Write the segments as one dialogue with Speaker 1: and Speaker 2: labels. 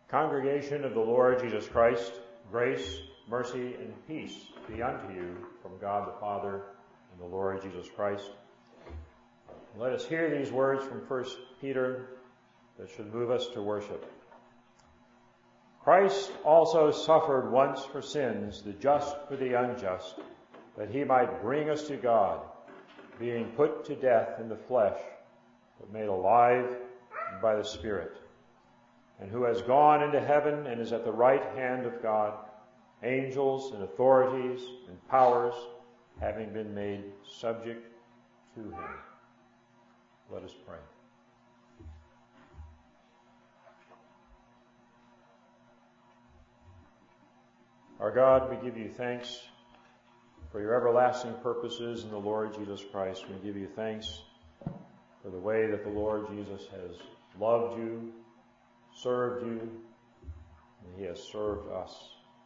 Speaker 1: Congregation of the Lord Jesus Christ, grace, mercy, and peace be unto you from God the Father and the Lord Jesus Christ. Let us hear these words from 1 Peter that should move us to worship. Christ also suffered once for sins, the just for the unjust, that he might bring us to God, being put to death in the flesh, but made alive by the Spirit, and who has gone into heaven and is at the right hand of God, angels and authorities and powers having been made subject to him. Let us pray. Our God, we give you thanks for your everlasting purposes in the Lord Jesus Christ. We give you thanks for the way that the Lord Jesus has loved you, served you, and he has served us.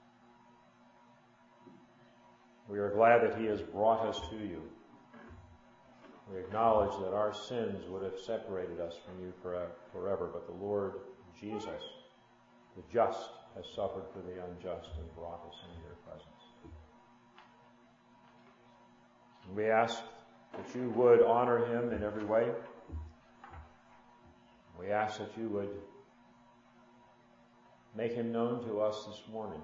Speaker 1: We are glad that he has brought us to you. We acknowledge that our sins would have separated us from you forever, but the Lord Jesus, the just, has suffered for the unjust and brought us into your presence. And we ask that you would honor him in every way. We ask that you would make him known to us this morning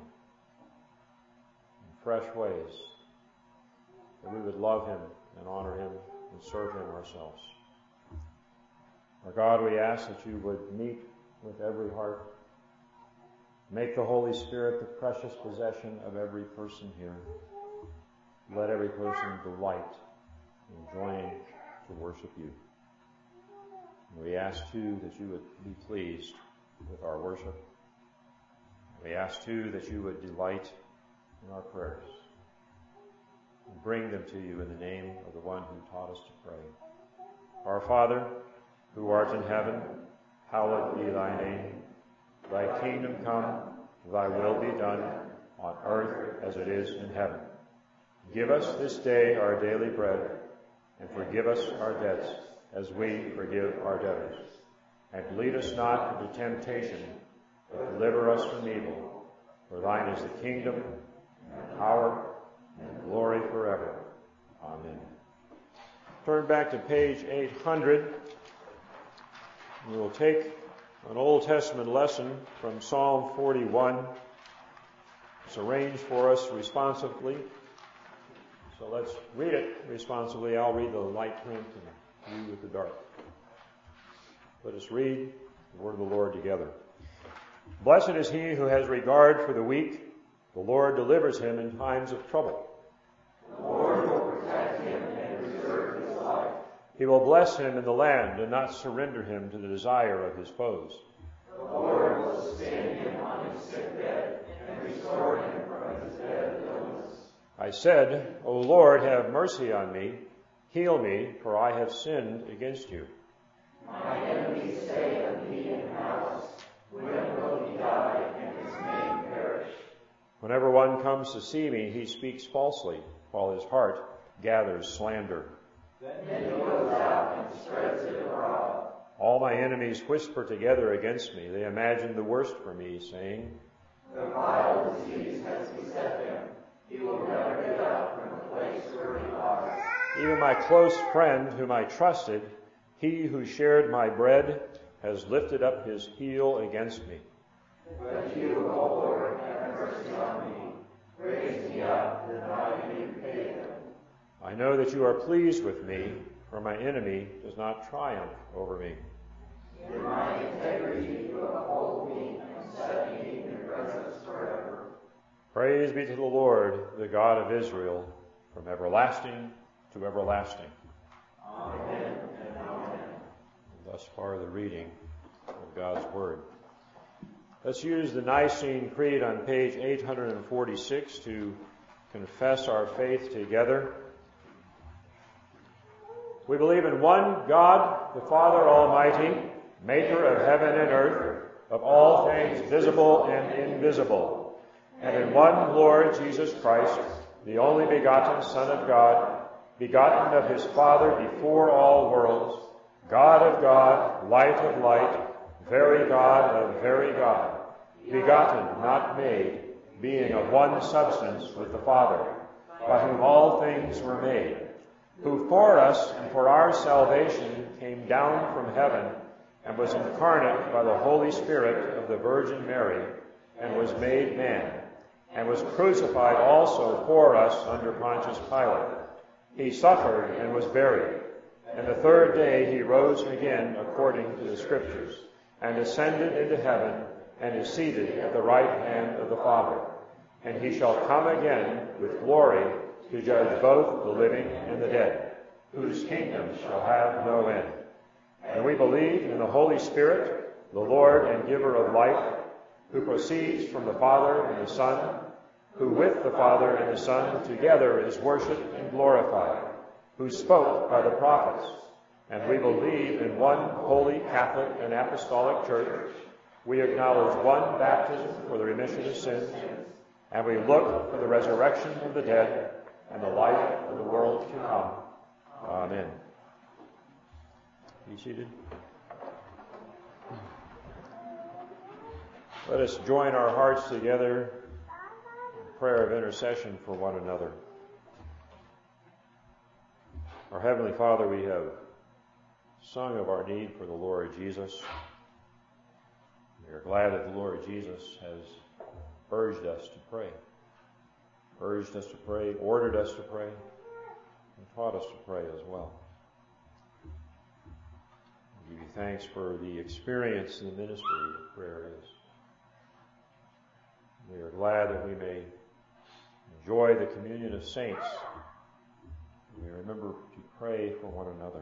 Speaker 1: in fresh ways, that we would love him and honor him and serve him ourselves. Our God, we ask that you would meet with every heart. Make the Holy Spirit the precious possession of every person here. Let every person delight in joining to worship you. And we ask, too, that you would be pleased with our worship. We ask, too, that you would delight in our prayers and bring them to you in the name of the one who taught us to pray. Our Father, who art in heaven, hallowed be thy name. Thy kingdom come, thy will be done, on earth as it is in heaven. Give us this day our daily bread, and forgive us our debts as we forgive our debtors. And lead us not into temptation, but deliver us from evil. For thine is the kingdom, and power, and glory forever. Amen. Turn back to page 800. We will take an Old Testament lesson from Psalm 41. It's arranged for us responsively. So let's read it responsibly. I'll read the light print and you with the dark. Let us read the word of the Lord together. Blessed is he who has regard for the weak. The Lord delivers him in times of trouble.
Speaker 2: The Lord will protect him and preserve his life.
Speaker 1: He will bless him in the land and not surrender him to the desire of his foes.
Speaker 2: The Lord will sustain him on his sick bed and restore him from his bed of illness.
Speaker 1: I said, O Lord, have mercy on me. Heal me, for I have sinned against you.
Speaker 2: My enemies say of me in malice, when will he die and his name perish?
Speaker 1: Whenever one comes to see me, he speaks falsely, while his heart gathers slander.
Speaker 2: Then he goes out and spreads it abroad.
Speaker 1: All my enemies whisper together against me. They imagine the worst for me, saying,
Speaker 2: The vile disease has beset him. He will never get out from the place where he lies.
Speaker 1: Even my close friend, whom I trusted, he who shared my bread, has lifted up his heel against me.
Speaker 2: But you, O Lord, have mercy on me. Raise me up, that I may repay them.
Speaker 1: I know that you are pleased with me, for my enemy does not triumph over me.
Speaker 2: In my integrity you uphold me and set me in your presence forever.
Speaker 1: Praise be to the Lord, the God of Israel, from everlasting to everlasting.
Speaker 2: Amen and amen.
Speaker 1: Thus far the reading of God's Word. Let's use the Nicene Creed on page 846 to confess our faith together. We believe in one God, the Father Almighty, maker of heaven and earth, of all things visible and invisible, and in one Lord Jesus Christ, the only begotten Son of God, begotten of his Father before all worlds, God of God, light of light, very God of very God, begotten, not made, being of one substance with the Father, by whom all things were made, who for us and for our salvation came down from heaven and was incarnate by the Holy Spirit of the Virgin Mary, and was made man, and was crucified also for us under Pontius Pilate. He suffered and was buried, and the third day he rose again according to the Scriptures, and ascended into heaven, and is seated at the right hand of the Father. And he shall come again with glory to judge both the living and the dead, whose kingdom shall have no end. And we believe in the Holy Spirit, the Lord and giver of life, who proceeds from the Father and the Son, who with the Father and the Son together is worshipped and glorified, who spoke by the prophets. And we believe in one holy Catholic and Apostolic Church. We acknowledge one baptism for the remission of sins, and we look for the resurrection of the dead and the life of the world to come. Amen. Be seated. Let us join our hearts together in prayer of intercession for one another. Our Heavenly Father, we have sung of our need for the Lord Jesus. We are glad that the Lord Jesus has urged us to pray, ordered us to pray, and taught us to pray as well. We give you thanks for the experience in the ministry that prayer is. We are glad that we may enjoy the communion of saints. We remember to pray for one another.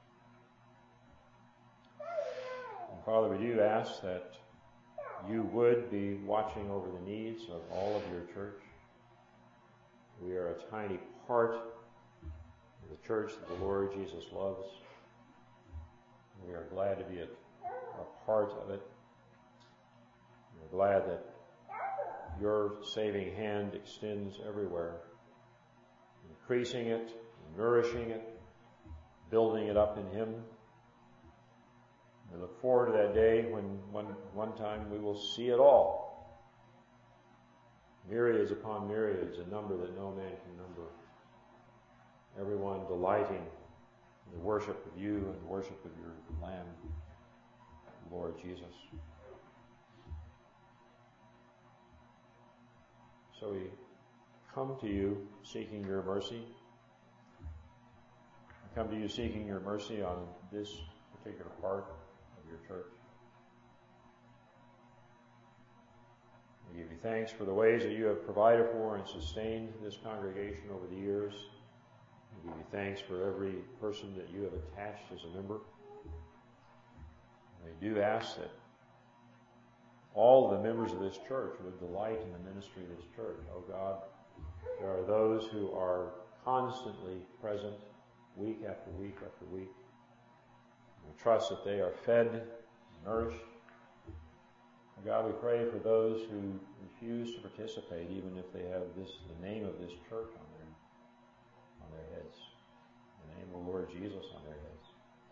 Speaker 1: And Father, we do ask that you would be watching over the needs of all of your church. We are a tiny part of the church that the Lord Jesus loves. We are glad to be a part of it. We're glad that your saving hand extends everywhere, increasing it, nourishing it, building it up in Him. We look forward to that day when one time we will see it all. Myriads upon myriads, a number that no man can number. Everyone delighting in the worship of you and the worship of your Lamb, Lord Jesus. So we come to you seeking your mercy. We come to you seeking your mercy on this particular part of your church. We give you thanks for the ways that you have provided for and sustained this congregation over the years. We give you thanks for every person that you have attached as a member. We do ask that all the members of this church would delight in the ministry of this church. Oh God, there are those who are constantly present week after week after week. We trust that they are fed, nourished. Oh God, we pray for those who refuse to participate, even if they have the name of this church on their heads, the name of the Lord Jesus on their heads.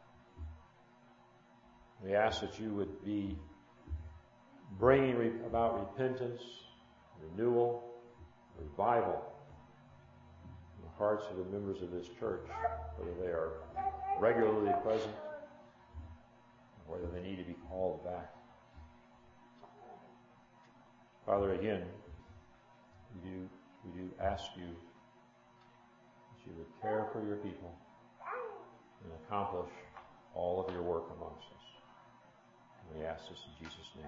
Speaker 1: We ask that you would be bringing about repentance, renewal, revival in the hearts of the members of this church, whether they are regularly present or whether they need to be called back. Father, again, we do ask you that you would care for your people and accomplish all of your work amongst us. And we ask this in Jesus' name.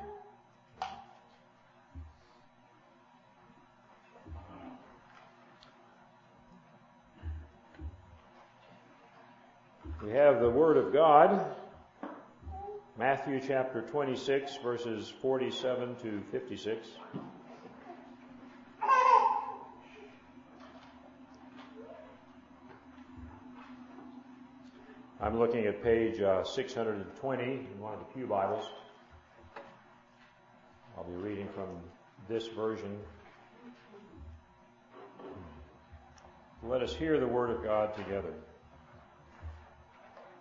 Speaker 1: We have the Word of God, Matthew chapter 26, verses 47 to 56. I'm looking at page 620 in one of the Pew Bibles. I'll be reading from this version. Let us hear the Word of God together.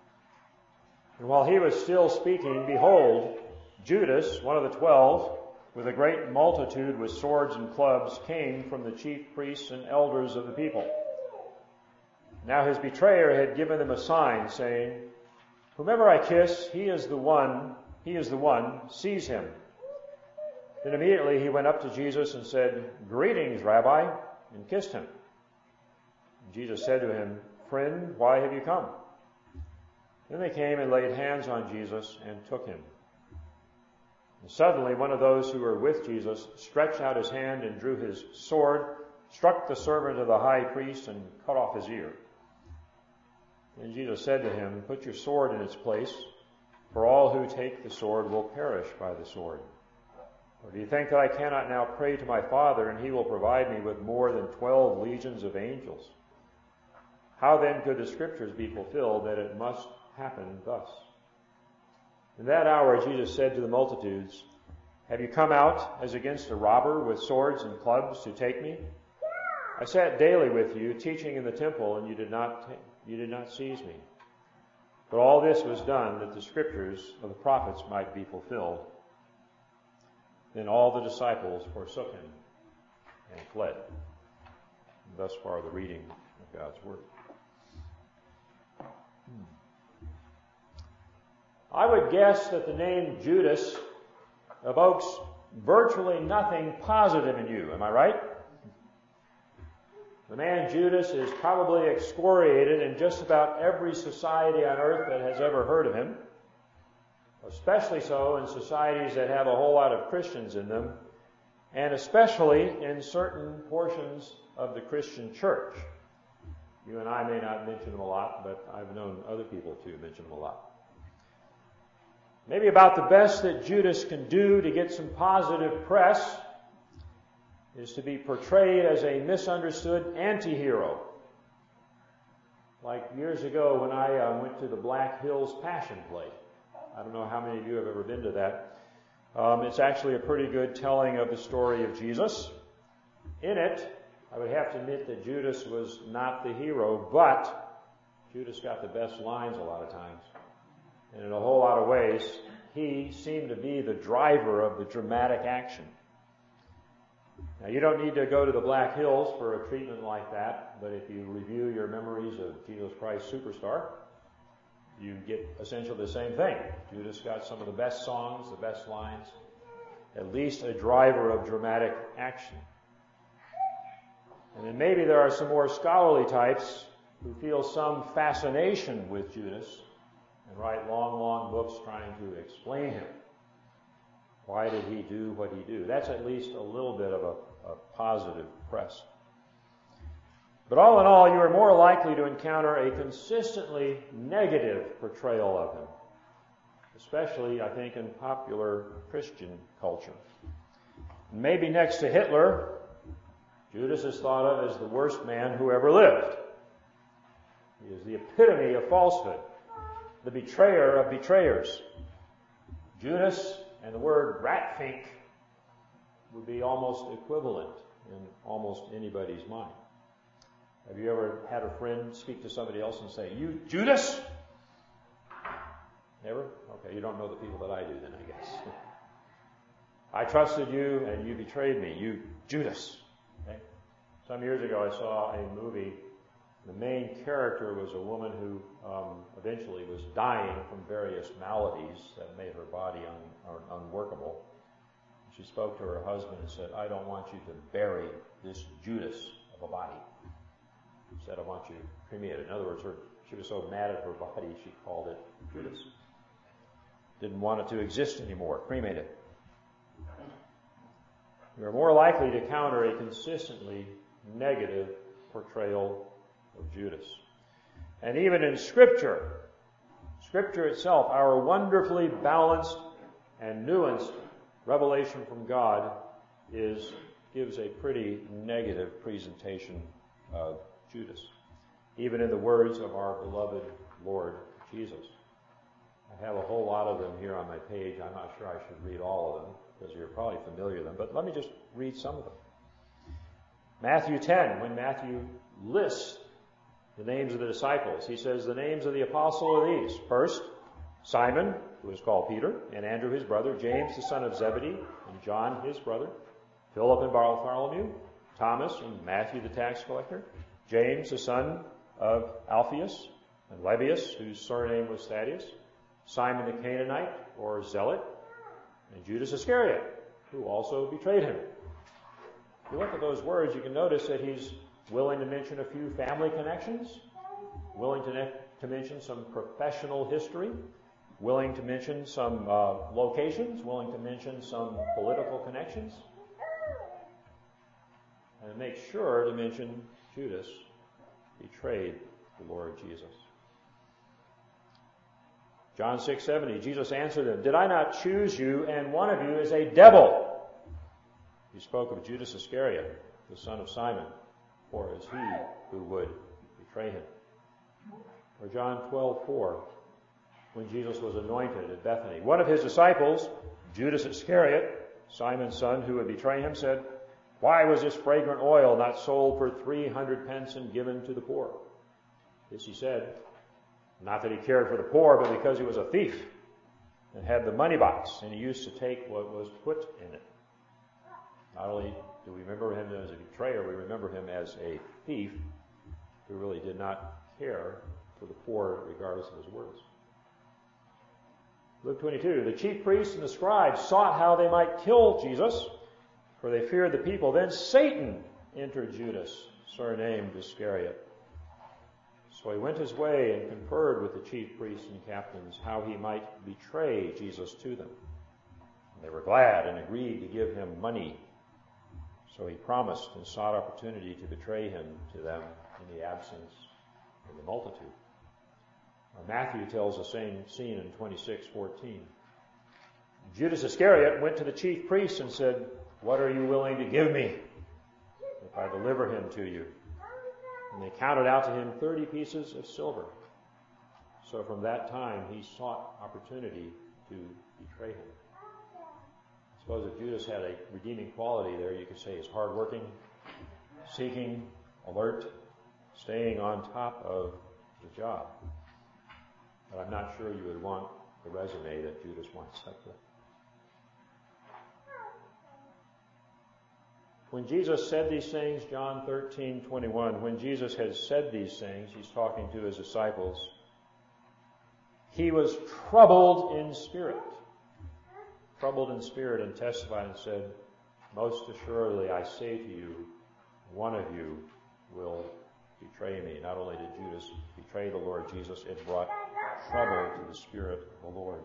Speaker 1: And while he was still speaking, behold, Judas, one of the 12, with a great multitude with swords and clubs, came from the chief priests and elders of the people. Now his betrayer had given them a sign, saying, "Whomever I kiss, he is the one, seize him." Then immediately he went up to Jesus and said, "Greetings, Rabbi," and kissed him. And Jesus said to him, "Friend, why have you come?" Then they came and laid hands on Jesus and took him. And suddenly one of those who were with Jesus stretched out his hand and drew his sword, struck the servant of the high priest, and cut off his ear. Then Jesus said to him, "Put your sword in its place, for all who take the sword will perish by the sword. Or do you think that I cannot now pray to my Father, and he will provide me with more than 12 legions of angels? How then could the Scriptures be fulfilled that it must happen thus?" In that hour Jesus said to the multitudes, "Have you come out as against a robber with swords and clubs to take me? I sat daily with you, teaching in the temple, and you did not seize me. But all this was done that the Scriptures of the prophets might be fulfilled." Then all the disciples forsook him and fled. And thus far the reading of God's Word. I would guess that the name Judas evokes virtually nothing positive in you. Am I right? The man Judas is probably excoriated in just about every society on earth that has ever heard of him, especially so in societies that have a whole lot of Christians in them, and especially in certain portions of the Christian church. You and I may not mention him a lot, but I've known other people to mention him a lot. Maybe about the best that Judas can do to get some positive press is to be portrayed as a misunderstood anti-hero. Like years ago when I went to the Black Hills Passion Play. I don't know how many of you have ever been to that. It's actually a pretty good telling of the story of Jesus. In it, I would have to admit that Judas was not the hero, but Judas got the best lines a lot of times. And in a whole lot of ways, he seemed to be the driver of the dramatic action. Now, you don't need to go to the Black Hills for a treatment like that, but if you review your memories of Jesus Christ Superstar, you get essentially the same thing. Judas got some of the best songs, the best lines, at least a driver of dramatic action. And then maybe there are some more scholarly types who feel some fascination with Judas and write long, long books trying to explain him. Why did he do what he did? That's at least a little bit of a positive press. But all in all, you are more likely to encounter a consistently negative portrayal of him, especially, I think, in popular Christian culture. Maybe next to Hitler, Judas is thought of as the worst man who ever lived. He is the epitome of falsehood, the betrayer of betrayers. Judas and the word ratfink would be almost equivalent in almost anybody's mind. Have you ever had a friend speak to somebody else and say, "You Judas"? Never? Okay, you don't know the people that I do then, I guess. "I trusted you and you betrayed me. You Judas." Okay? Some years ago I saw a movie. The main character was a woman who eventually was dying from various maladies that made her body unworkable. She spoke to her husband and said, "I don't want you to bury this Judas of a body. Instead, I want you to cremate it." In other words, she was so mad at her body, she called it Judas. Didn't want it to exist anymore. Cremate it. You are more likely to counter a consistently negative portrayal of Judas. And even in Scripture itself, our wonderfully balanced and nuanced revelation from God gives a pretty negative presentation of Judas, even in the words of our beloved Lord Jesus. I have a whole lot of them here on my page. I'm not sure I should read all of them, because you're probably familiar with them, but let me just read some of them. Matthew 10, when Matthew lists the names of the disciples, he says the names of the apostle are these. First, Simon, who was called Peter, and Andrew his brother, James the son of Zebedee, and John his brother, Philip and Bartholomew, Thomas and Matthew the tax collector, James the son of Alphaeus, and Lebbaeus, whose surname was Thaddeus, Simon the Canaanite, or Zealot, and Judas Iscariot, who also betrayed him. If you look at those words, you can notice that he's willing to mention a few family connections, willing to mention some professional history, willing to mention some locations, willing to mention some political connections, and make sure to mention Judas betrayed the Lord Jesus. John 6:70, Jesus answered them, "Did I not choose you, and one of you is a devil?" He spoke of Judas Iscariot, the son of Simon, for it is he who would betray him. Or John 12:4, when Jesus was anointed at Bethany, one of his disciples, Judas Iscariot, Simon's son, who would betray him, said, "Why was this fragrant oil not sold for 300 pence and given to the poor?" This he said, not that he cared for the poor, but because he was a thief and had the money box, and he used to take what was put in it. Not only do we remember him as a betrayer, we remember him as a thief who really did not care for the poor regardless of his words. Luke 22, the chief priests and the scribes sought how they might kill Jesus, for they feared the people. Then Satan entered Judas, surnamed Iscariot. So he went his way and conferred with the chief priests and captains how he might betray Jesus to them. And they were glad and agreed to give him money. So he promised and sought opportunity to betray him to them in the absence of the multitude. Matthew tells the same scene in 26:14. Judas Iscariot went to the chief priests and said, "What are you willing to give me if I deliver him to you?" And they counted out to him 30 pieces of silver. So from that time he sought opportunity to betray him. I suppose if Judas had a redeeming quality there, you could say he's hardworking, seeking, alert, staying on top of the job. But I'm not sure you would want the resume that Judas winds up with. When Jesus said these things, John 13:21, when Jesus had said these things, he's talking to his disciples, he was troubled in spirit. Troubled in spirit, and testified and said, "Most assuredly I say to you, one of you will betray me." Not only did Judas betray the Lord Jesus, it brought trouble to the Spirit of the Lord.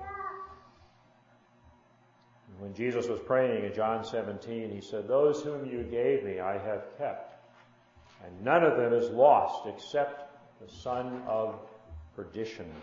Speaker 1: And when Jesus was praying in John 17, he said, "Those whom you gave me I have kept, and none of them is lost except the son of perdition."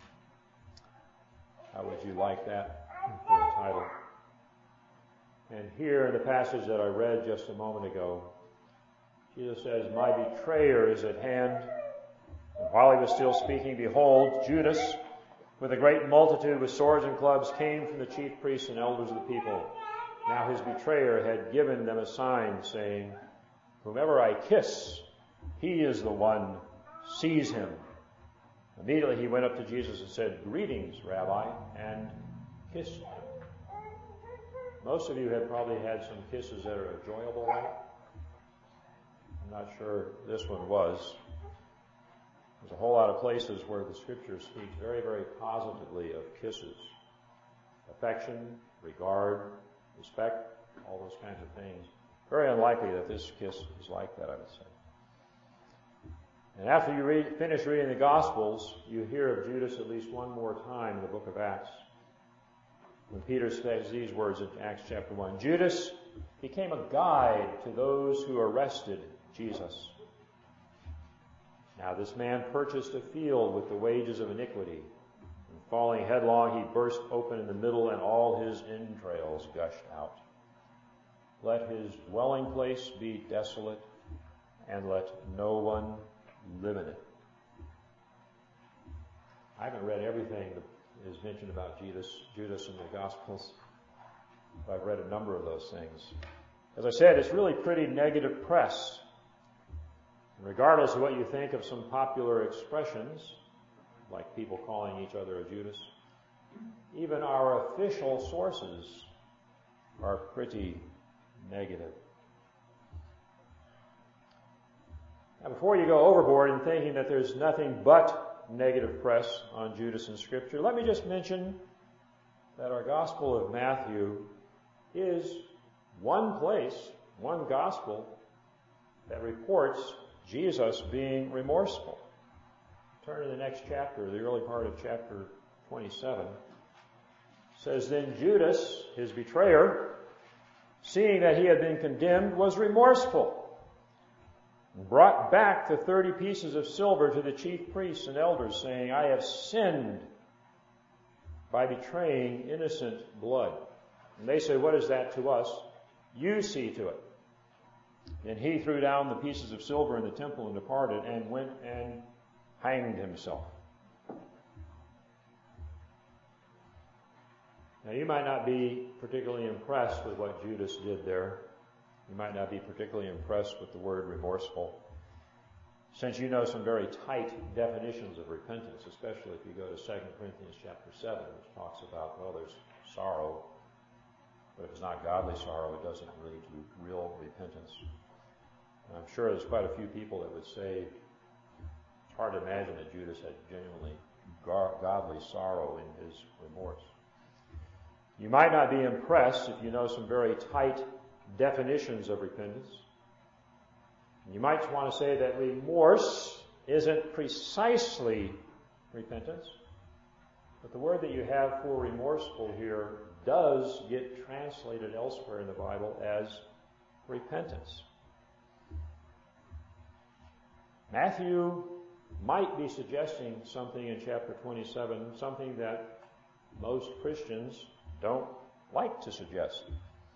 Speaker 1: How would you like that for a title? And here in the passage that I read just a moment ago, Jesus says, "My betrayer is at hand." And while he was still speaking, behold, Judas, with a great multitude with swords and clubs, came from the chief priests and elders of the people. Now his betrayer had given them a sign, saying, "Whomever I kiss, he is the one, seize him." Immediately he went up to Jesus and said, "Greetings, Rabbi," and kissed him. Most of you have probably had some kisses that are enjoyable, right? I'm not sure this one was. There's a whole lot of places where the Scripture speaks very, very positively of kisses. Affection, regard, respect, all those kinds of things. Very unlikely that this kiss is like that, I would say. And after you finish reading the Gospels, you hear of Judas at least one more time in the book of Acts. When Peter says these words in Acts chapter 1, Judas became a guide to those who arrested Jesus. Now this man purchased a field with the wages of iniquity. And falling headlong, he burst open in the middle, and all his entrails gushed out. Let his dwelling place be desolate, and let no one live in it. I haven't read everything that is mentioned about Judas in the Gospels, but I've read a number of those things. As I said, it's really pretty negative press. Regardless of what you think of some popular expressions, like people calling each other a Judas, even our official sources are pretty negative. Now, before you go overboard in thinking that there's nothing but negative press on Judas in Scripture, let me just mention that our Gospel of Matthew is one place, one Gospel, that reports Jesus being remorseful. Turn to the next chapter, the early part of chapter 27. It says, "Then Judas, his betrayer, seeing that he had been condemned, was remorseful, and brought back the 30 pieces of silver to the chief priests and elders, saying, 'I have sinned by betraying innocent blood.' And they say, 'What is that to us? You see to it.' And he threw down the pieces of silver in the temple and departed, and went and hanged himself." Now, you might not be particularly impressed with what Judas did there. You might not be particularly impressed with the word remorseful, since you know some very tight definitions of repentance, especially if you go to 2 Corinthians chapter 7, which talks about, well, there's sorrow, but if it's not godly sorrow, it doesn't lead to real repentance. And I'm sure there's quite a few people that would say it's hard to imagine that Judas had genuinely godly sorrow in his remorse. You might not be impressed if you know some very tight definitions of repentance. You might want to say that remorse isn't precisely repentance, but the word that you have for remorseful here does get translated elsewhere in the Bible as repentance. Matthew might be suggesting something in chapter 27, something that most Christians don't like to suggest.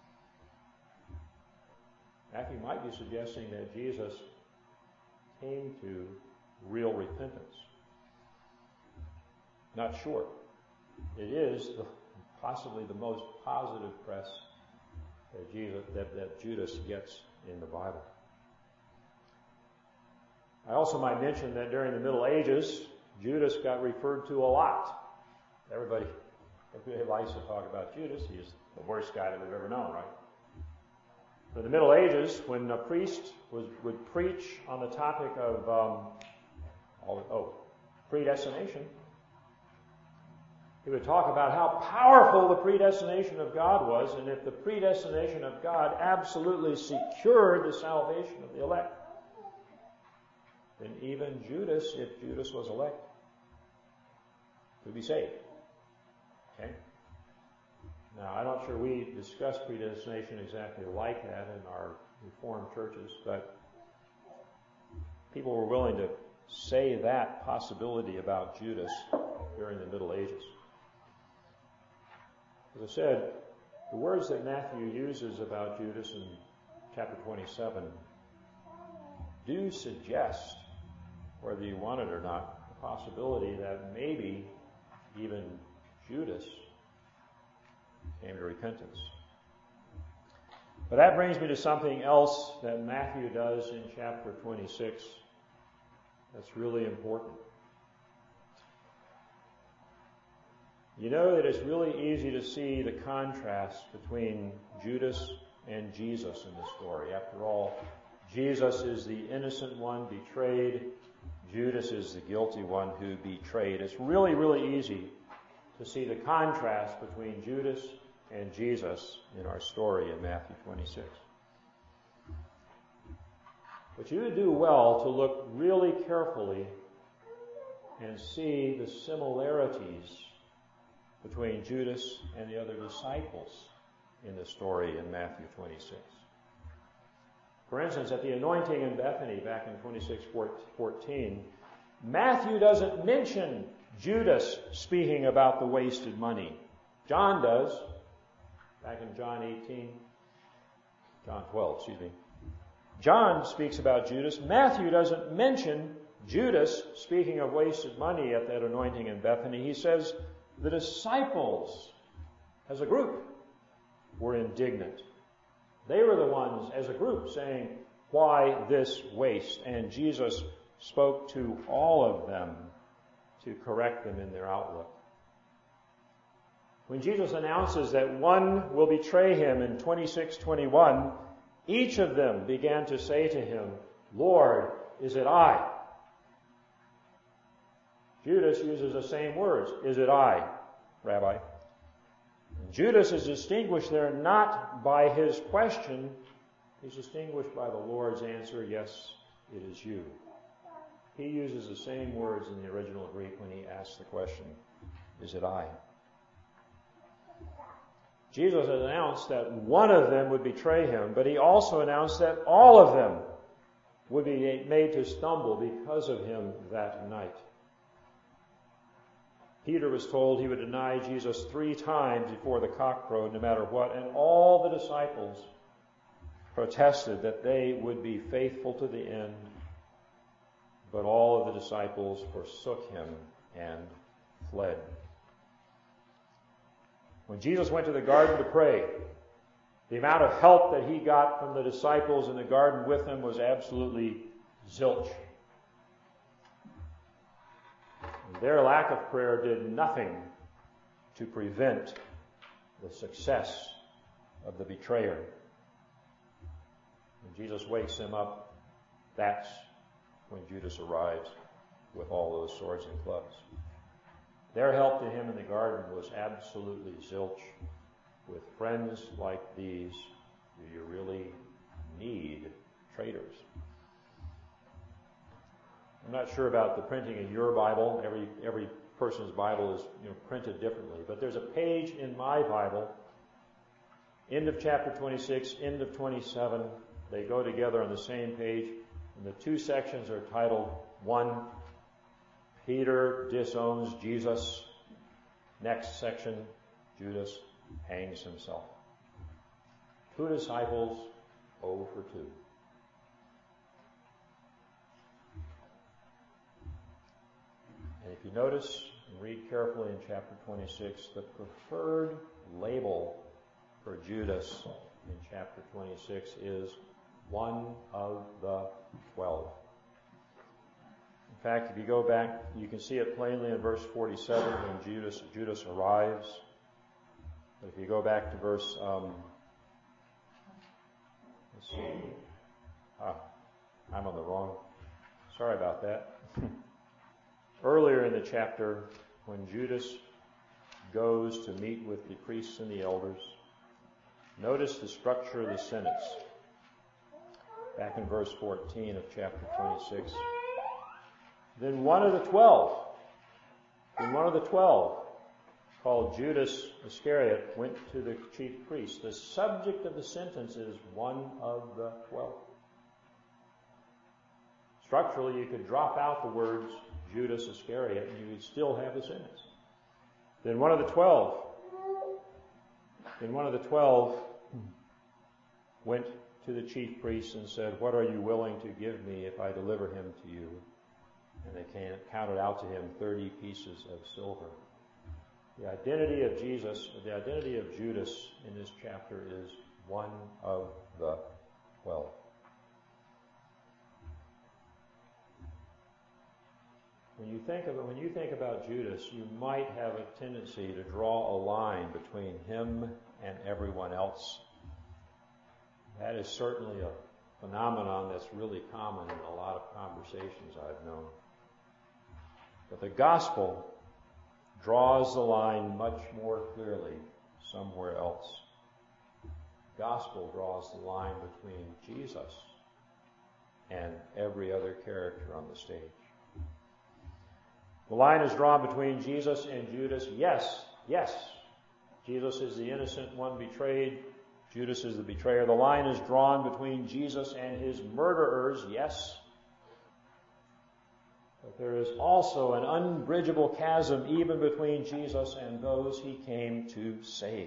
Speaker 1: Matthew might be suggesting that Jesus came to real repentance. Not sure. It is possibly the most positive press that Judas gets in the Bible. I also might mention that during the Middle Ages, Judas got referred to a lot. Everybody likes to talk about Judas. He's the worst guy that we've ever known, right? In the Middle Ages, when a priest would preach on the topic of predestination, he would talk about how powerful the predestination of God was, and if the predestination of God absolutely secured the salvation of the elect, then even Judas, if Judas was elect, would be saved. Okay? Now, I'm not sure we discuss predestination exactly like that in our Reformed churches, but people were willing to say that possibility about Judas during the Middle Ages. As I said, the words that Matthew uses about Judas in chapter 27 do suggest, whether you want it or not, the possibility that maybe even Judas came to repentance. But that brings me to something else that Matthew does in chapter 26 that's really important. You know that it's really easy to see the contrast between Judas and Jesus in this story. After all, Jesus is the innocent one betrayed. Judas is the guilty one who betrayed. It's really, really easy to see the contrast between Judas and Jesus in our story in Matthew 26. But you would do well to look really carefully and see the similarities between Judas and the other disciples in the story in Matthew 26. For instance, at the anointing in Bethany back in 26:14, Matthew doesn't mention Judas speaking about the wasted money. John does, back in John 12. John speaks about Judas. Matthew doesn't mention Judas speaking of wasted money at that anointing in Bethany. He says the disciples, as a group, were indignant. They were the ones, as a group, saying, "Why this waste?" And Jesus spoke to all of them to correct them in their outlook. When Jesus announces that one will betray him in 26:21, each of them began to say to him, "Lord, is it I?" Judas uses the same words, "Is it I, Rabbi?" Judas is distinguished there not by his question, he's distinguished by the Lord's answer, "Yes, it is you." He uses the same words in the original Greek when he asks the question, "Is it I?" Jesus announced that one of them would betray him, but he also announced that all of them would be made to stumble because of him that night. Peter was told he would deny Jesus 3 times before the cock crowed, no matter what, and all the disciples protested that they would be faithful to the end, but all of the disciples forsook him and fled. When Jesus went to the garden to pray, the amount of help that he got from the disciples in the garden with him was absolutely zilch. Their lack of prayer did nothing to prevent the success of the betrayer. When Jesus wakes him up, that's when Judas arrives with all those swords and clubs. Their help to him in the garden was absolutely zilch. With friends like these, do you really need traitors? I'm not sure about the printing in your Bible. Every person's Bible is printed differently. But there's a page in my Bible, end of chapter 26, end of 27. They go together on the same page. And the 2 sections are titled, 1, Peter disowns Jesus. Next section, Judas hangs himself. 2 disciples, 0 for 2. And if you notice and read carefully in chapter 26, the preferred label for Judas in chapter 26 is one of the 12. In fact, if you go back, you can see it plainly in verse 47 when Judas arrives. But if you go back to verse, let's see. I'm on the wrong. Sorry about that. Earlier in the chapter, when Judas goes to meet with the priests and the elders, notice the structure of the sentence. Back in verse 14 of chapter 26. Then one of the 12, called Judas Iscariot, went to the chief priests. The subject of the sentence is one of the 12. Structurally, you could drop out the words Judas Iscariot and you would still have the sentence. Then one of the 12 went to the chief priests and said, "What are you willing to give me if I deliver him to you?" And they counted out to him 30 pieces of silver. The identity of Judas in this chapter is one of the 12. When you think about Judas, you might have a tendency to draw a line between him and everyone else. That is certainly a phenomenon that's really common in a lot of conversations I've known. But the gospel draws the line much more clearly somewhere else. The gospel draws the line between Jesus and every other character on the stage. The line is drawn between Jesus and Judas. Yes. Jesus is the innocent one betrayed. Judas is the betrayer. The line is drawn between Jesus and his murderers. Yes. But there is also an unbridgeable chasm even between Jesus and those he came to save.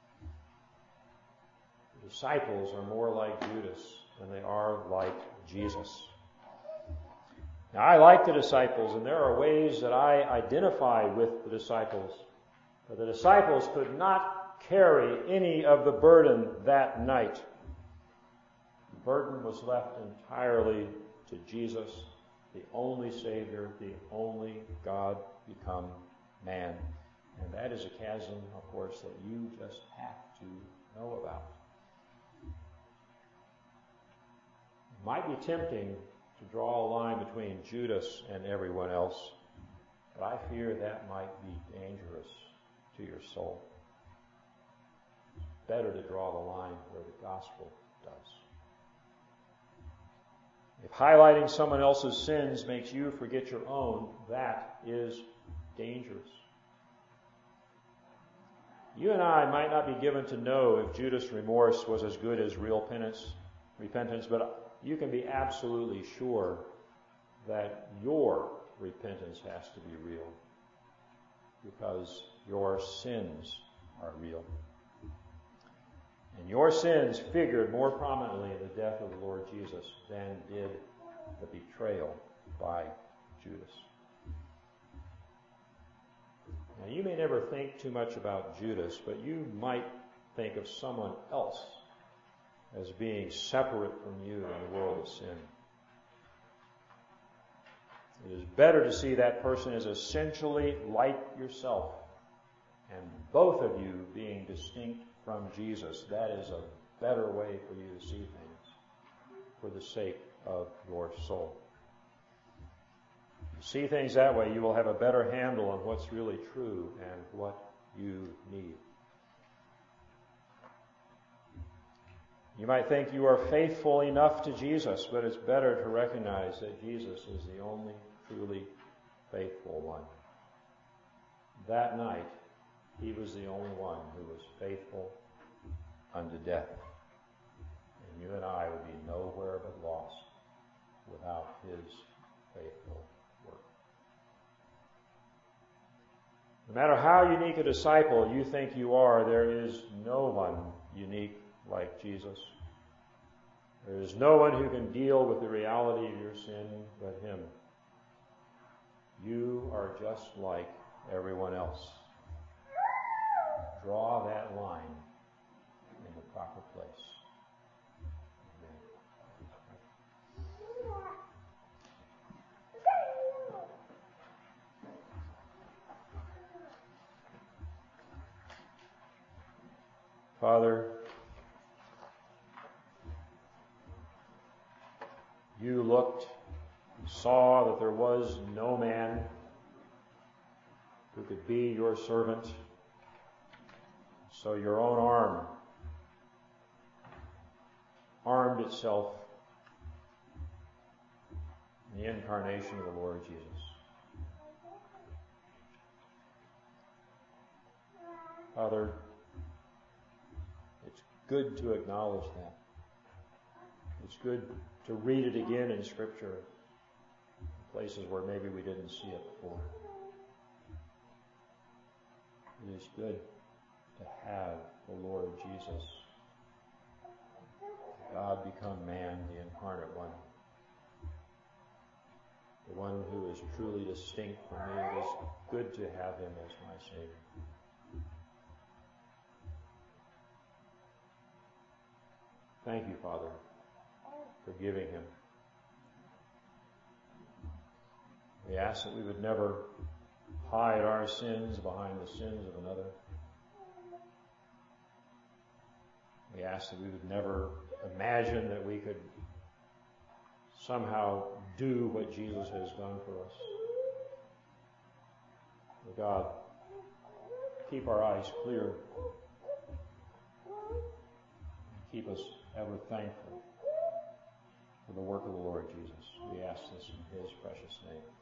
Speaker 1: The disciples are more like Judas than they are like Jesus. Now, I like the disciples, and there are ways that I identify with the disciples. But the disciples could not carry any of the burden that night. The burden was left entirely to Jesus, the only Savior, the only God become man. And that is a chasm, of course, that you just have to know about. It might be tempting to draw a line between Judas and everyone else, but I fear that might be dangerous to your soul. It's better to draw the line where the gospel does. If highlighting someone else's sins makes you forget your own, that is dangerous. You and I might not be given to know if Judas' remorse was as good as real repentance, but you can be absolutely sure that your repentance has to be real, because your sins are real. And your sins figured more prominently in the death of the Lord Jesus than did the betrayal by Judas. Now, you may never think too much about Judas, but you might think of someone else as being separate from you in the world of sin. It is better to see that person as essentially like yourself, and both of you being distinct from Jesus. That is a better way for you to see things for the sake of your soul. You see things that way, you will have a better handle on what's really true and what you need. You might think you are faithful enough to Jesus, but it's better to recognize that Jesus is the only truly faithful one. That night, he was the only one who was faithful unto death. And you and I would be nowhere but lost without his faithful work. No matter how unique a disciple you think you are, there is no one unique like Jesus. There is no one who can deal with the reality of your sin but him. You are just like everyone else. Draw that line in the proper place. Amen. Father, you looked and saw that there was no man who could be your servant. So your own arm armed itself in the incarnation of the Lord Jesus. Father, it's good to acknowledge that. It's good to read it again in Scripture, places where maybe we didn't see it before. It is good to have the Lord Jesus, God become man, the incarnate one, the one who is truly distinct from me. It is good to have him as my Savior. Thank you, Father, for giving him. We ask that we would never hide our sins behind the sins of another. We ask that we would never imagine that we could somehow do what Jesus has done for us. But God, keep our eyes clear. Keep us ever thankful for the work of the Lord Jesus. We ask this in his precious name.